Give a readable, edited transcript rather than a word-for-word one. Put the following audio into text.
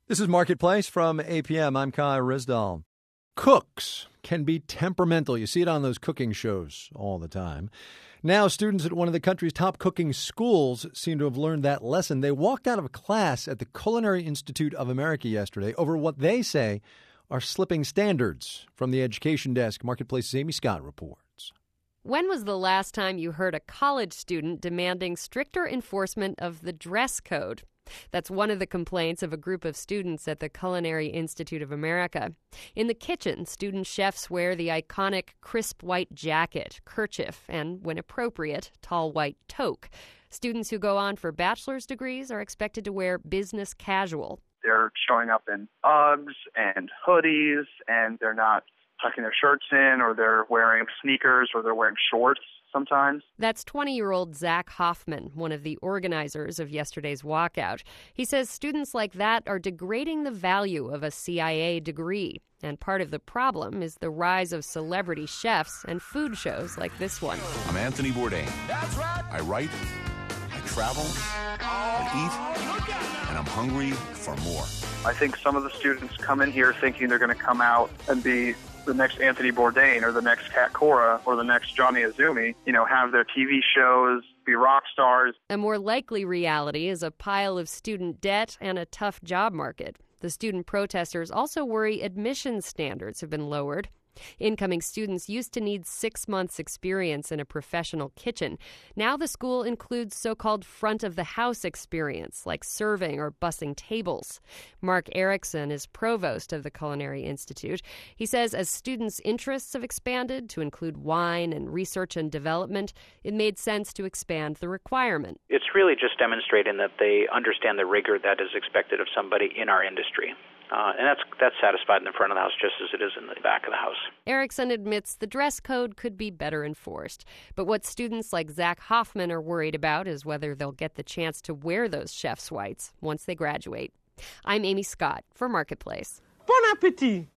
This is Marketplace from APM. I'm Kai Rizdal. Cooks can be temperamental. You see it on those cooking shows all the time. Now, students at one of the country's top cooking schools seem to have learned that lesson. They walked out of a class at the Culinary Institute of America yesterday over what they say are slipping standards. From the education desk, Marketplace's Amy Scott reports. When was the last time you heard a college student demanding stricter enforcement of the dress code? That's one of the complaints of a group of students at the Culinary Institute of America. In the kitchen, student chefs wear the iconic crisp white jacket, kerchief, and, when appropriate, tall white toque. Students who go on for bachelor's degrees are expected to wear business casual. They're showing up in Uggs and hoodies, and they're not tucking their shirts in, or they're wearing sneakers, or they're wearing shorts sometimes. That's 20-year-old Zach Hoffman, one of the organizers of yesterday's walkout. He says students like that are degrading the value of a CIA degree. And part of the problem is the rise of celebrity chefs and food shows like this one. I'm Anthony Bourdain. That's right. I write, I travel, I eat, and I'm hungry for more. I think some of the students come in here thinking they're going to come out and be the next Anthony Bourdain or the next Kat Cora or the next Johnny Azumi, have their TV shows, be rock stars. A more likely reality is a pile of student debt and a tough job market. The student protesters also worry admissions standards have been lowered. Incoming students used to need 6 months' experience in a professional kitchen. Now the school includes so-called front-of-the-house experience, like serving or bussing tables. Mark Erickson is provost of the Culinary Institute. He says as students' interests have expanded to include wine and research and development, it made sense to expand the requirement. It's really just demonstrating that they understand the rigor that is expected of somebody in our industry. And that's satisfied in the front of the house just as it is in the back of the house. Erickson admits the dress code could be better enforced. But what students like Zach Hoffman are worried about is whether they'll get the chance to wear those chef's whites once they graduate. I'm Amy Scott for Marketplace. Bon appétit!